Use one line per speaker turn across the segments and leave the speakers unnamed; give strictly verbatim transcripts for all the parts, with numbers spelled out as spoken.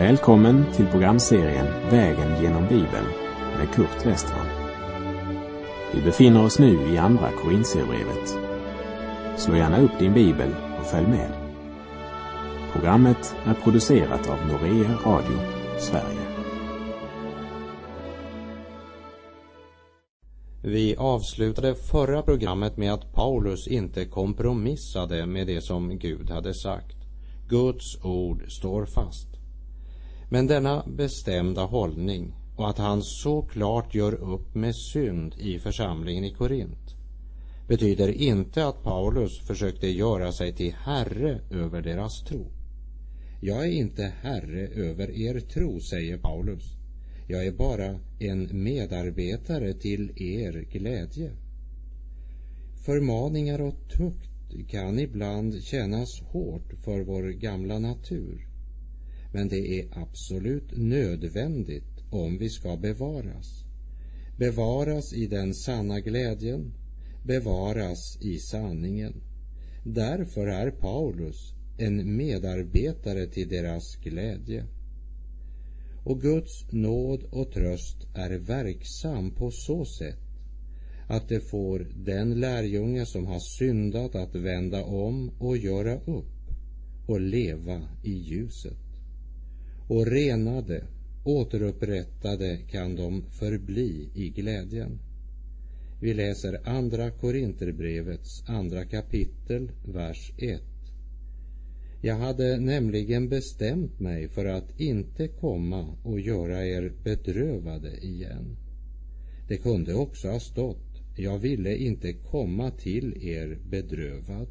Välkommen till programserien Vägen genom Bibeln med Kurt Westman. Vi befinner oss nu i andra Korinthierbrevet. Slå gärna upp din bibel och följ med. Programmet är producerat av Norea Radio, Sverige.
Vi avslutade förra programmet med att Paulus inte kompromissade med det som Gud hade sagt. Guds ord står fast. Men denna bestämda hållning och att han så klart gör upp med synd i församlingen i Korint betyder inte att Paulus försökte göra sig till herre över deras tro. Jag är inte herre över er tro, säger Paulus. Jag är bara en medarbetare till er glädje. Förmaningar och tukt kan ibland kännas hårt för vår gamla natur. Men det är absolut nödvändigt om vi ska bevaras. Bevaras i den sanna glädjen, bevaras i sanningen. Därför är Paulus en medarbetare till deras glädje. Och Guds nåd och tröst är verksam på så sätt att det får den lärjunge som har syndat att vända om och göra upp och leva i ljuset. Och renade, återupprättade kan de förbli i glädjen. Vi läser andra Korinterbrevets andra kapitel, vers ett. Jag hade nämligen bestämt mig för att inte komma och göra er bedrövade igen. Det kunde också ha stått, jag ville inte komma till er bedrövad.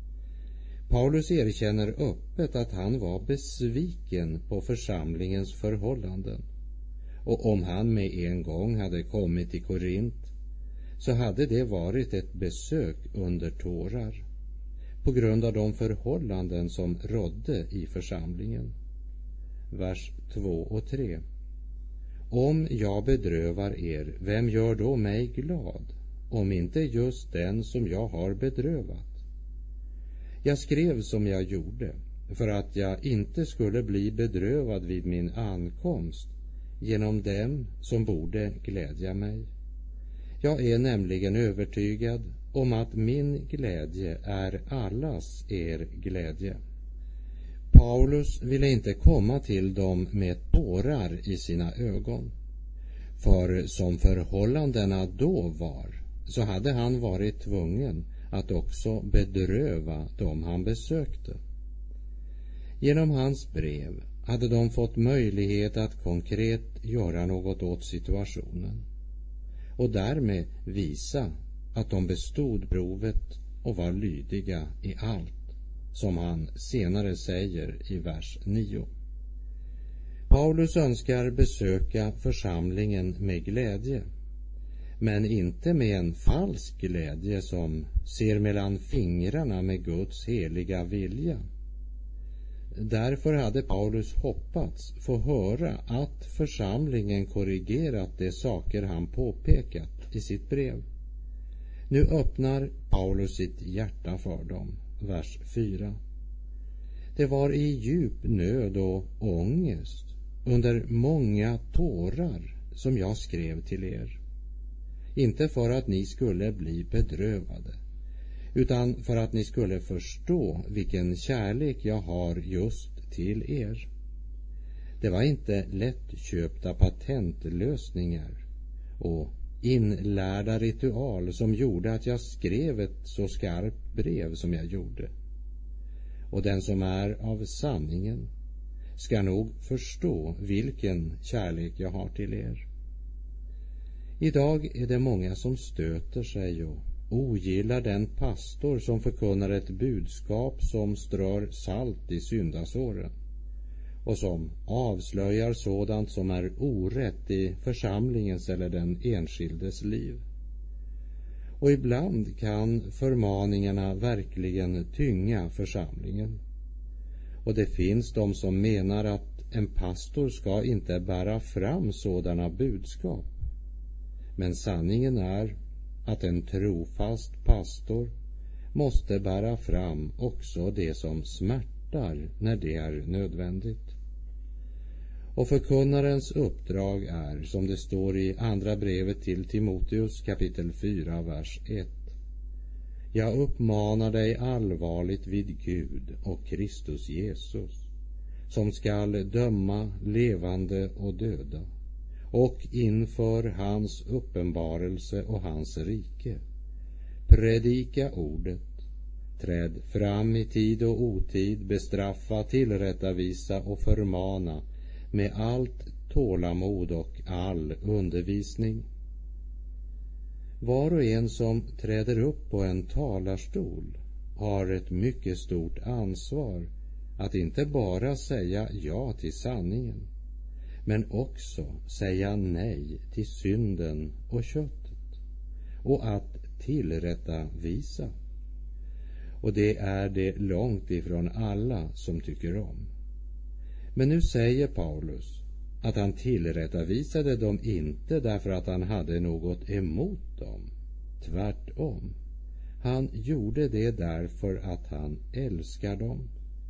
Paulus erkänner öppet att han var besviken på församlingens förhållanden. Och om han med en gång hade kommit till Korint så hade det varit ett besök under tårar på grund av de förhållanden som rådde i församlingen. Vers två och tre. Om jag bedrövar er, vem gör då mig glad, om inte just den som jag har bedrövat? Jag skrev som jag gjorde för att jag inte skulle bli bedrövad vid min ankomst genom dem som borde glädja mig. Jag är nämligen övertygad om att min glädje är allas er glädje. Paulus ville inte komma till dem med tårar i sina ögon. För som förhållandena då var så hade han varit tvungen att också bedröva dem han besökte. Genom hans brev hade de fått möjlighet att konkret göra något åt situationen och därmed visa att de bestod provet och var lydiga i allt, som han senare säger i vers nio. Paulus önskar besöka församlingen med glädje, men inte med en falsk glädje som ser mellan fingrarna med Guds heliga vilja. Därför hade Paulus hoppats få höra att församlingen korrigerat de saker han påpekat i sitt brev. Nu öppnar Paulus sitt hjärta för dem, vers fyra. Det var i djup nöd och ångest, under många tårar, som jag skrev till er. Inte för att ni skulle bli bedrövade, utan för att ni skulle förstå vilken kärlek jag har just till er. Det var inte lättköpta patentlösningar och inlärda ritual som gjorde att jag skrev ett så skarpt brev som jag gjorde. Och den som är av sanningen ska nog förstå vilken kärlek jag har till er. Idag är det många som stöter sig och ogillar den pastor som förkunnar ett budskap som strör salt i syndasåren och som avslöjar sådant som är orätt i församlingens eller den enskildes liv. Och ibland kan förmaningarna verkligen tynga församlingen. Och det finns de som menar att en pastor ska inte bära fram sådana budskap. Men sanningen är att en trofast pastor måste bära fram också det som smärtar när det är nödvändigt. Och förkunnarens uppdrag är, som det står i andra brevet till Timoteus kapitel fyra, vers ett. Jag uppmanar dig allvarligt vid Gud och Kristus Jesus, som skall döma levande och döda, och inför hans uppenbarelse och hans rike. Predika ordet, träd fram i tid och otid, bestraffa, tillrättavisa och förmana med allt tålamod och all undervisning. Var och en som träder upp på en talarstol har ett mycket stort ansvar att inte bara säga ja till sanningen, men också säga nej till synden och köttet, och att tillrättavisa. Och det är det långt ifrån alla som tycker om. Men nu säger Paulus att han tillrättavisade dem inte därför att han hade något emot dem. Tvärtom. Han gjorde det därför att han älskar dem.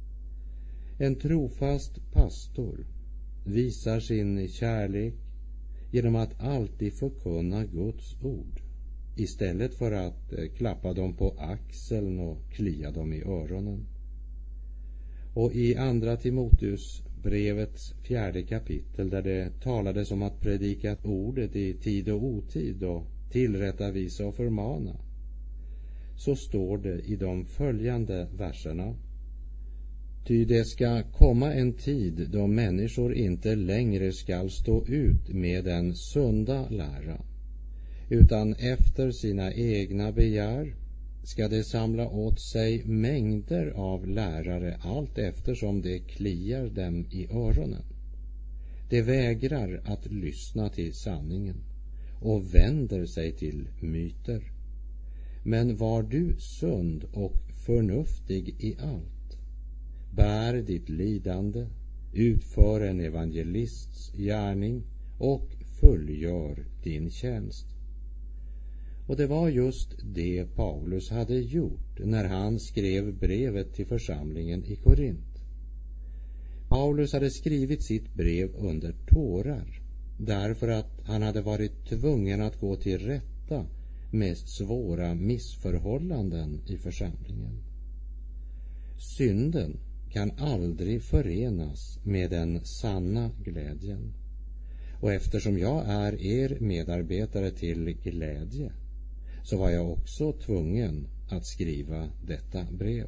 En trofast pastor visar sin kärlek genom att alltid förkunna Guds ord, istället för att klappa dem på axeln och klia dem i öronen. Och i andra Timoteus brevets fjärde kapitel, där det talades om att predika ordet i tid och otid och tillrättavisa och förmana, så står det i de följande verserna: Ty det ska komma en tid då människor inte längre skall stå ut med den sunda lära, utan efter sina egna begär ska de samla åt sig mängder av lärare allt eftersom det kliar dem i öronen. De vägrar att lyssna till sanningen och vänder sig till myter. Men var du sund och förnuftig i allt, bär ditt lidande, utför en evangelists gärning och fullgör din tjänst. Och det var just det Paulus hade gjort när han skrev brevet till församlingen i Korint. Paulus hade skrivit sitt brev under tårar, därför att han hade varit tvungen att gå till rätta med svåra missförhållanden i församlingen. Synden kan aldrig förenas med den sanna glädjen. Och eftersom jag är er medarbetare till glädje, så var jag också tvungen att skriva detta brev.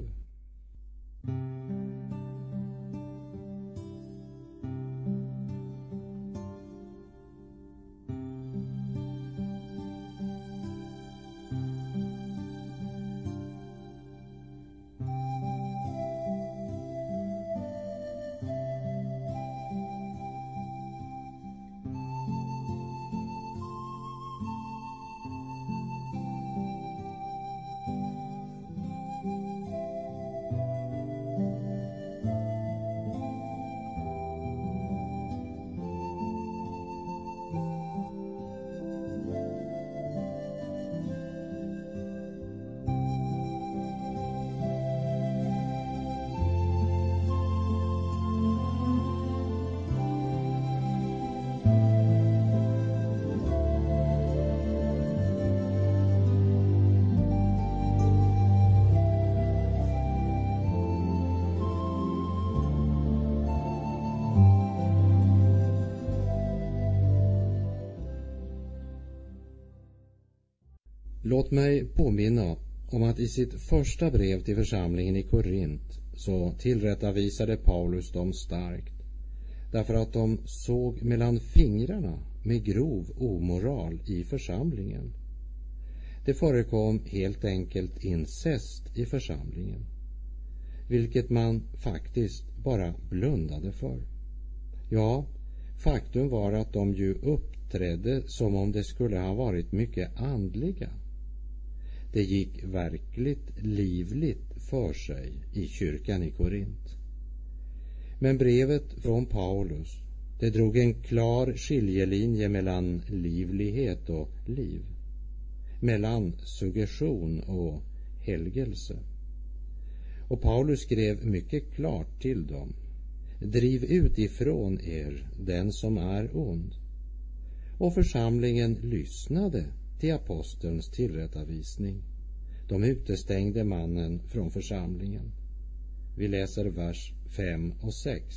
Låt mig påminna om att i sitt första brev till församlingen i Korint så tillrättavisade Paulus dem starkt, därför att de såg mellan fingrarna med grov omoral i församlingen. Det förekom helt enkelt incest i församlingen, vilket man faktiskt bara blundade för. Ja, faktum var att de ju uppträdde som om det skulle ha varit mycket andliga. Det gick verkligt livligt för sig i kyrkan i Korint. Men brevet från Paulus, det drog en klar skiljelinje mellan livlighet och liv, mellan suggestion och helgelse. Och Paulus skrev mycket klart till dem: driv ut ifrån er den som är ond. Och församlingen lyssnade till apostelns tillrättavisning. De utestängde mannen från församlingen. Vi läser vers fem och sex.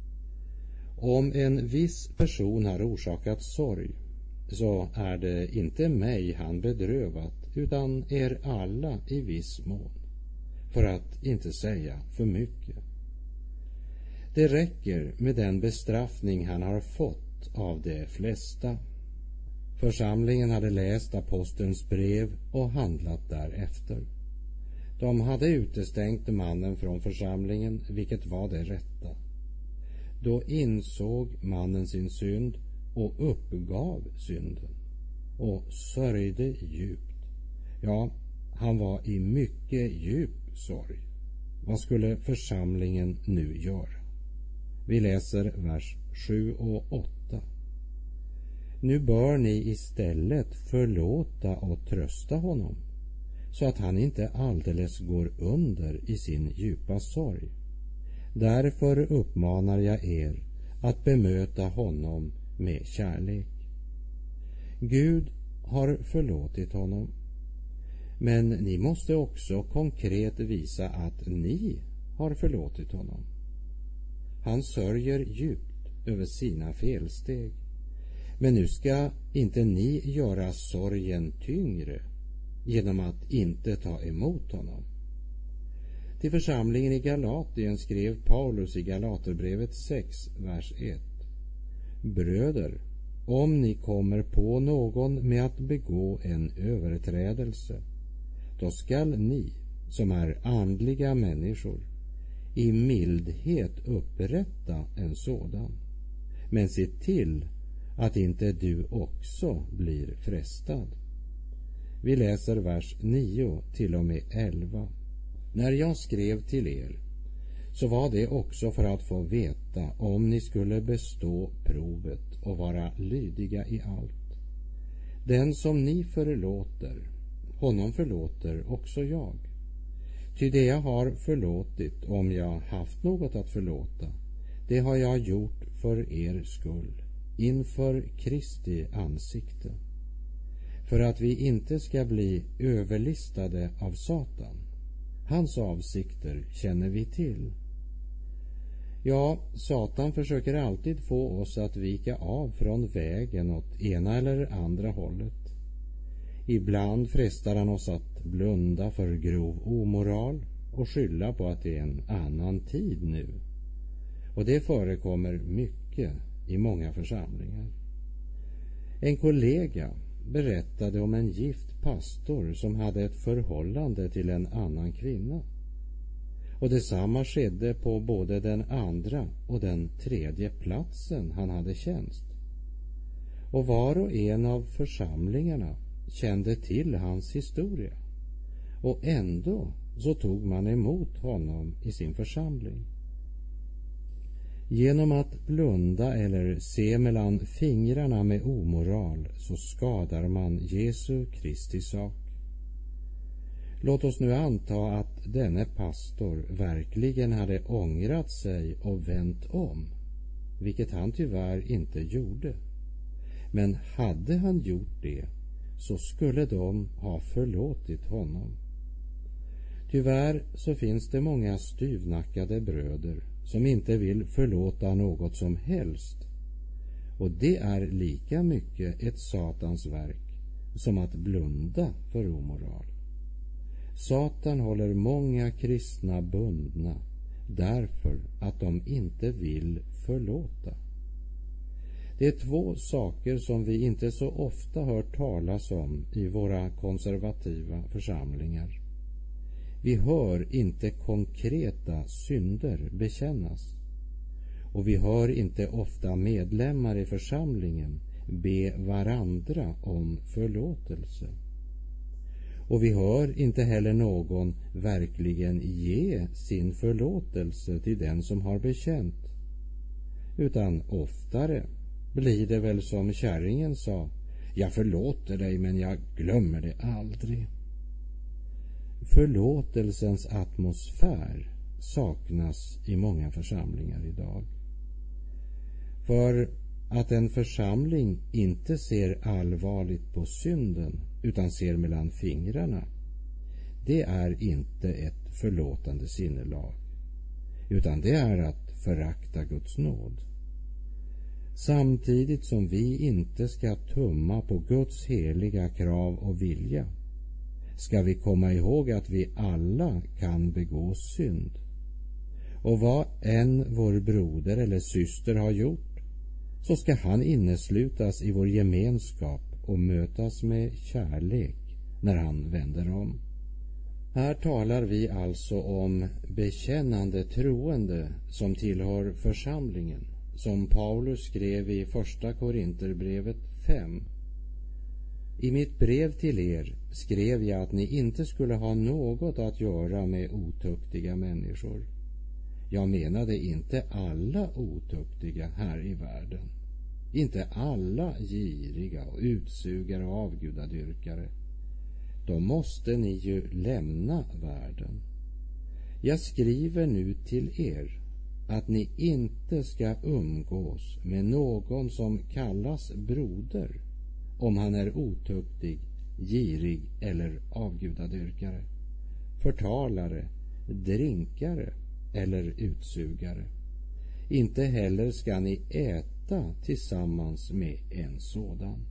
Om en viss person har orsakat sorg, så är det inte mig han bedrövat, utan er alla i viss mån, för att inte säga för mycket. Det räcker med den bestraffning han har fått av de flesta. Församlingen hade läst apostelns brev och handlat därefter. De hade utestängt mannen från församlingen, vilket var det rätta. Då insåg mannen sin synd och uppgav synden och sörjde djupt. Ja, han var i mycket djup sorg. Vad skulle församlingen nu göra? Vi läser vers sju och åtta. Nu bör ni istället förlåta och trösta honom, så att han inte alldeles går under i sin djupa sorg. Därför uppmanar jag er att bemöta honom med kärlek. Gud har förlåtit honom, men ni måste också konkret visa att ni har förlåtit honom. Han sörjer djupt över sina felsteg, men nu ska inte ni göra sorgen tyngre genom att inte ta emot honom. Till församlingen i Galatien skrev Paulus i Galaterbrevet sex, vers ett. Bröder, om ni kommer på någon med att begå en överträdelse, då skall ni, som är andliga människor, i mildhet upprätta en sådan. Men se till att inte du också blir frestad. Vi läser vers nio till och med elva. När jag skrev till er, så var det också för att få veta om ni skulle bestå provet och vara lydiga i allt. Den som ni förlåter, honom förlåter också jag. Ty det jag har förlåtit, om jag haft något att förlåta, det har jag gjort för er skull, inför Kristi ansikte, för att vi inte ska bli överlistade av Satan. Hans avsikter känner vi till. Ja, Satan försöker alltid få oss att vika av från vägen åt ena eller andra hållet. Ibland frestar han oss att blunda för grov omoral och skylla på att det är en annan tid nu. Och det förekommer mycket i många församlingar. En kollega berättade om en gift pastor som hade ett förhållande till en annan kvinna. Och detsamma skedde på både den andra och den tredje platsen han hade tjänst. Och var och en av församlingarna kände till hans historia. Och ändå så tog man emot honom i sin församling. Genom att blunda eller se mellan fingrarna med omoral så skadar man Jesu Kristi sak. Låt oss nu anta att denne pastor verkligen hade ångrat sig och vänt om, vilket han tyvärr inte gjorde. Men hade han gjort det, så skulle de ha förlåtit honom. Tyvärr så finns det många styvnackade bröder som inte vill förlåta något som helst, och det är lika mycket ett Satans verk som att blunda för omoral. Satan håller många kristna bundna därför att de inte vill förlåta. Det är två saker som vi inte så ofta hör talas om i våra konservativa församlingar. Vi hör inte konkreta synder bekännas, och vi hör inte ofta medlemmar i församlingen be varandra om förlåtelse. Och vi hör inte heller någon verkligen ge sin förlåtelse till den som har bekänt, utan oftare blir det väl som kärringen sa: jag förlåter dig, men jag glömmer det aldrig. Förlåtelsens atmosfär saknas i många församlingar idag. För att en församling inte ser allvarligt på synden utan ser mellan fingrarna, det är inte ett förlåtande sinnelag, utan det är att förakta Guds nåd. Samtidigt som vi inte ska tumma på Guds heliga krav och vilja, ska vi komma ihåg att vi alla kan begå synd. Och vad än vår broder eller syster har gjort, så ska han inneslutas i vår gemenskap och mötas med kärlek när han vänder om. Här talar vi alltså om bekännande troende som tillhör församlingen, som Paulus skrev i första Korinterbrevet fem. I mitt brev till er skrev jag att ni inte skulle ha något att göra med otuktiga människor. Jag menade inte alla otuktiga här i världen, inte alla giriga och utsugare och avgudadyrkare. Då måste ni ju lämna världen. Jag skriver nu till er att ni inte ska umgås med någon som kallas broder, om han är otuktig, girig eller avgudadyrkare, förtalare, drinkare eller utsugare. Inte heller ska ni äta tillsammans med en sådan.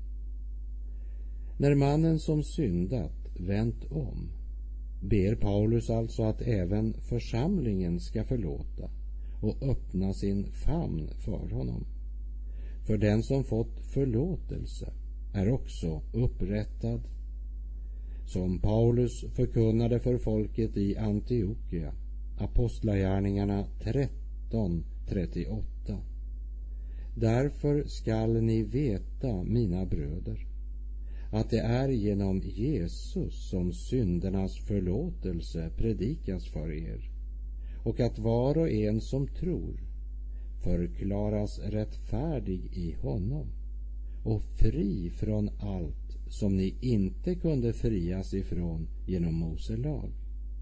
När mannen som syndat vänt om, ber Paulus alltså att även församlingen ska förlåta och öppna sin famn för honom. För den som fått förlåtelse är också upprättad. Som Paulus förkunnade för folket i Antiochia, Apostlagärningarna tretton trettioåtta. Därför skall ni veta, mina bröder, att det är genom Jesus som syndernas förlåtelse predikas för er, och att var och en som tror förklaras rättfärdig i honom och fri från allt som ni inte kunde frias ifrån genom Mose lag.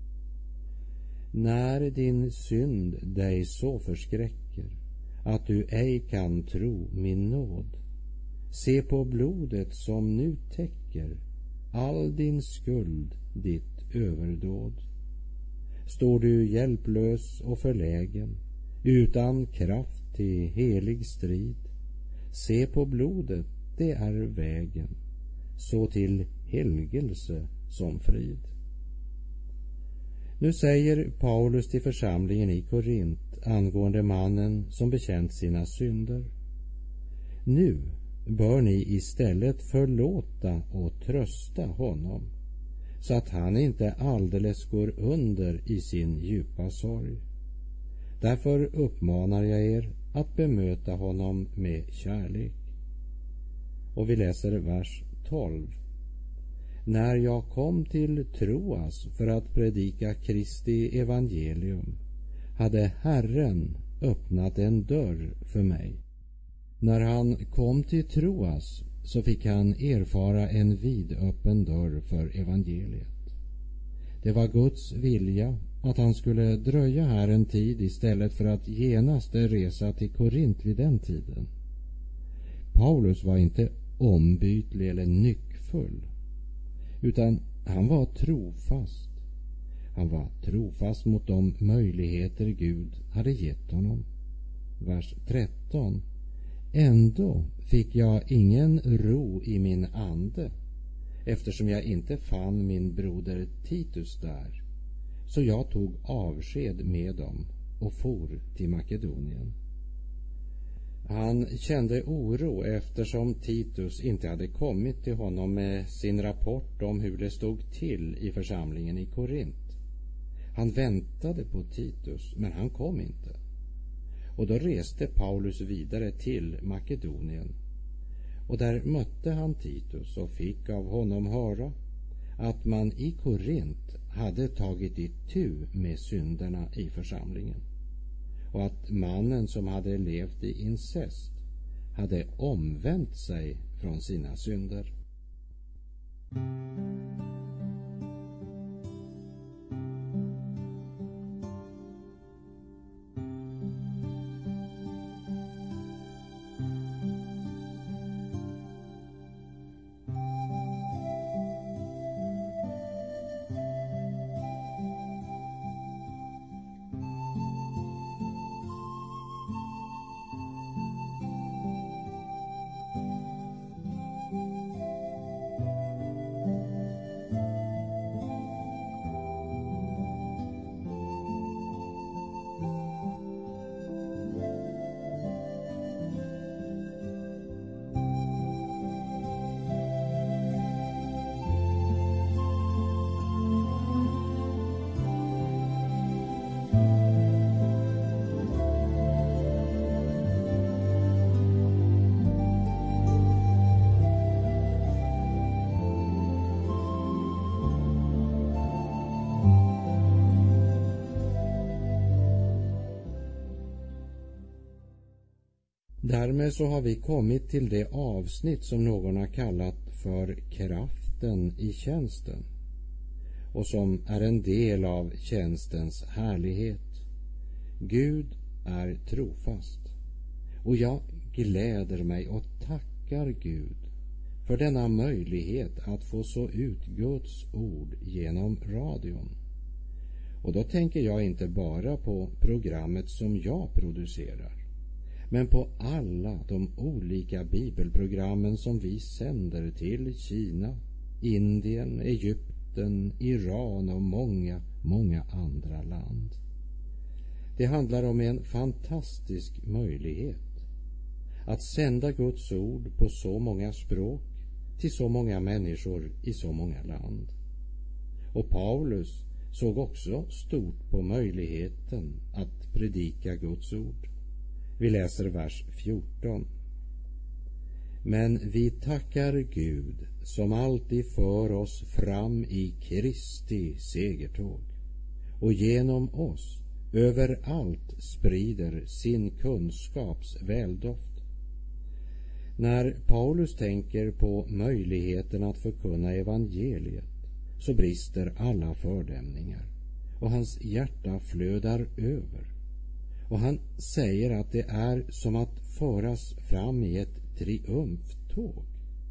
När din synd dig så förskräcker att du ej kan tro min nåd, se på blodet som nu täcker all din skuld, ditt överdåd. Står du hjälplös och förlägen, utan kraft till helig strid, se på blodet, det är vägen, så till helgelse som frid. Nu säger Paulus till församlingen i Korint angående mannen som bekänt sina synder: nu bör ni istället förlåta och trösta honom, så att han inte alldeles går under i sin djupa sorg. Därför uppmanar jag er att bemöta honom med kärlek. Och vi läser vers tolv. När jag kom till Troas för att predika Kristi evangelium, hade Herren öppnat en dörr för mig. När han kom till Troas så fick han erfara en vidöppen dörr för evangeliet. Det var Guds vilja att han skulle dröja här en tid istället för att genast resa till Korint vid den tiden. Paulus var inte ombytlig eller nyckfull, utan han var trofast. Han var trofast mot de möjligheter Gud hade gett honom. Vers tretton. Ändå fick jag ingen ro i min ande, eftersom jag inte fann min broder Titus där, så jag tog avsked med dem och for till Makedonien. Han kände oro eftersom Titus inte hade kommit till honom med sin rapport om hur det stod till i församlingen i Korint. Han väntade på Titus, men han kom inte. Och då reste Paulus vidare till Makedonien, och där mötte han Titus och fick av honom höra att man i Korint hade tagit itu med synderna i församlingen, och att mannen som hade levt i incest hade omvänt sig från sina synder. Därmed så har vi kommit till det avsnitt som någon har kallat för kraften i tjänsten och som är en del av tjänstens härlighet. Gud är trofast och jag gläder mig och tackar Gud för denna möjlighet att få så ut Guds ord genom radion. Och då tänker jag inte bara på programmet som jag producerar, men på alla de olika bibelprogrammen som vi sänder till Kina, Indien, Egypten, Iran och många, många andra land. Det handlar om en fantastisk möjlighet att sända Guds ord på så många språk till så många människor i så många land. Och Paulus såg också stort på möjligheten att predika Guds ord. Vi läser vers fjorton. Men vi tackar Gud som alltid för oss fram i Kristi segertåg och genom oss överallt sprider sin kunskaps väldoft. När Paulus tänker på möjligheten att förkunna evangeliet så brister alla fördämningar och hans hjärta flödar över. Och han säger att det är som att föras fram i ett triumftåg.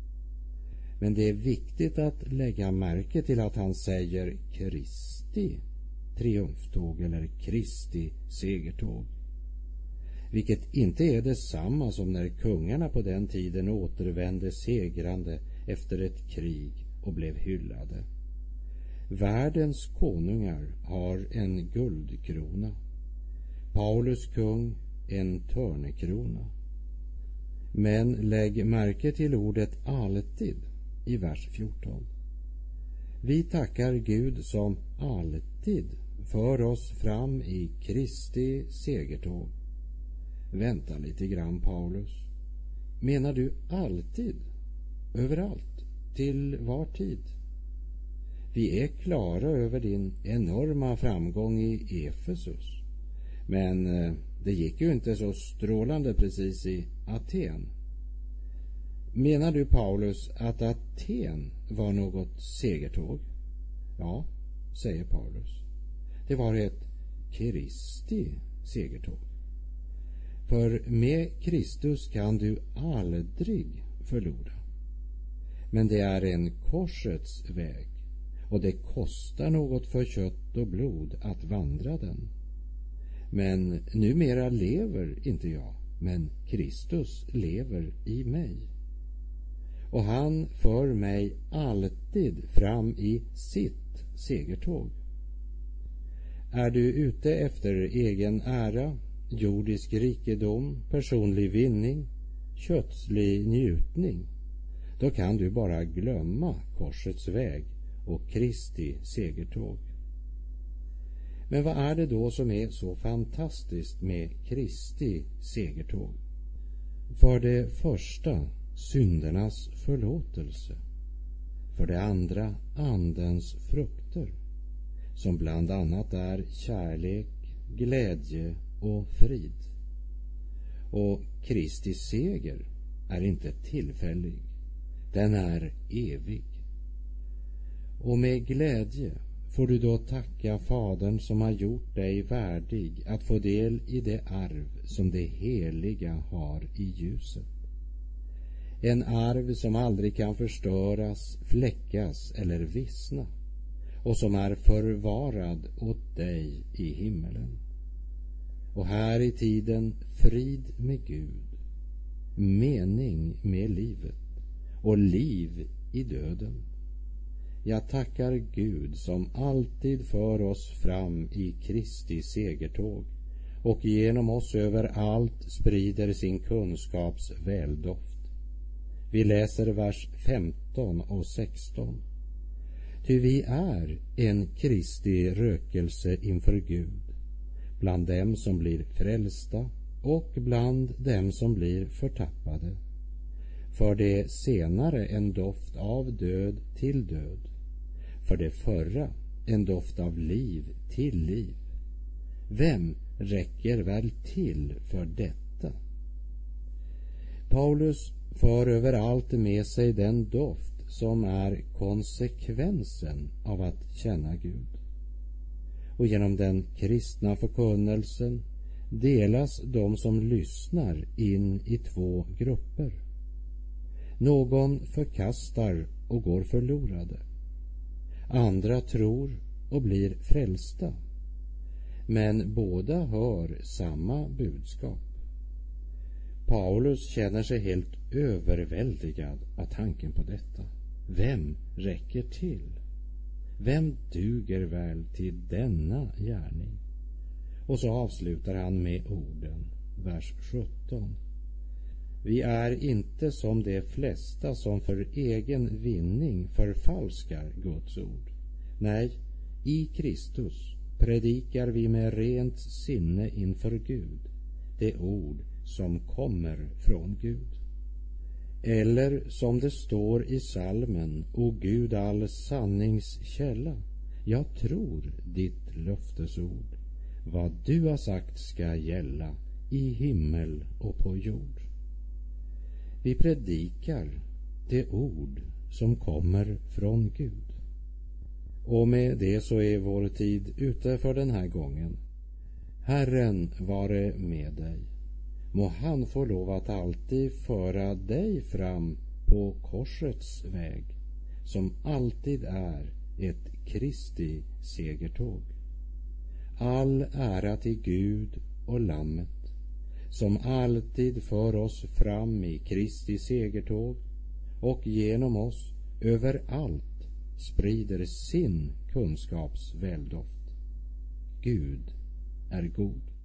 Men det är viktigt att lägga märke till att han säger Kristi triumftåg eller Kristi segertåg. Vilket inte är detsamma som när kungarna på den tiden återvände segrande efter ett krig och blev hyllade. Världens konungar har en guldkrona. Paulus kung en törnekrona. Men lägg märke till ordet alltid i vers fjorton. Vi tackar Gud som alltid för oss fram i Kristi segertåg. Vänta lite grann, Paulus. Menar du alltid, överallt, till var tid? Vi är klara över din enorma framgång i Efesus. Men eh, det gick ju inte så strålande precis i Aten. Menar du, Paulus, att Aten var något segertåg? Ja, säger Paulus. Det var ett Kristi segertåg. För med Kristus kan du aldrig förlora. Men det är en korsets väg och det kostar något för kött och blod att vandra den. Men numera lever inte jag, men Kristus lever i mig. Och han för mig alltid fram i sitt segertåg. Är du ute efter egen ära, jordisk rikedom, personlig vinning, kötslig njutning, då kan du bara glömma korsets väg och Kristi segertåg. Men vad är det då som är så fantastiskt med Kristi segertåg? För det första, syndernas förlåtelse. För det andra, andens frukter, som bland annat är kärlek, glädje och frid. Och Kristi seger är inte tillfällig, den är evig. Och med glädje får du då tacka Fadern som har gjort dig värdig att få del i det arv som det heliga har i ljuset. En arv som aldrig kan förstöras, fläckas eller vissna och som är förvarad åt dig i himmelen. Och här i tiden frid med Gud, mening med livet och liv i döden. Jag tackar Gud som alltid för oss fram i Kristi segertåg och genom oss överallt sprider sin kunskaps väldoft. Vi läser vers femton och sexton. Ty vi är en Kristi rökelse inför Gud, bland dem som blir frälsta och bland dem som blir förtappade. För det senare en doft av död till död, för det förra en doft av liv till liv. Vem räcker väl till för detta? Paulus för överallt med sig den doft som är konsekvensen av att känna Gud. Och genom den kristna förkunnelsen delas de som lyssnar in i två grupper. Någon förkastar och går förlorade. Andra tror och blir frälsta. Men båda hör samma budskap. Paulus känner sig helt överväldigad av tanken på detta. Vem räcker till? Vem duger väl till denna gärning? Och så avslutar han med orden, vers sjutton. Vi är inte som de flesta som för egen vinning förfalskar Guds ord. Nej, i Kristus predikar vi med rent sinne inför Gud det ord som kommer från Gud. Eller som det står i salmen, O Gud, all sanningskälla, jag tror ditt löftesord. Vad du har sagt ska gälla i himmel och på jord. Vi predikar det ord som kommer från Gud. Och med det så är vår tid ute för den här gången. Herren vare med dig. Må han få lov att alltid föra dig fram på korsets väg, som alltid är ett Kristi segertåg. All ära till Gud och Lammet, som alltid för oss fram i Kristi segertåg och genom oss överallt sprider sin kunskaps väldoft. Gud är god.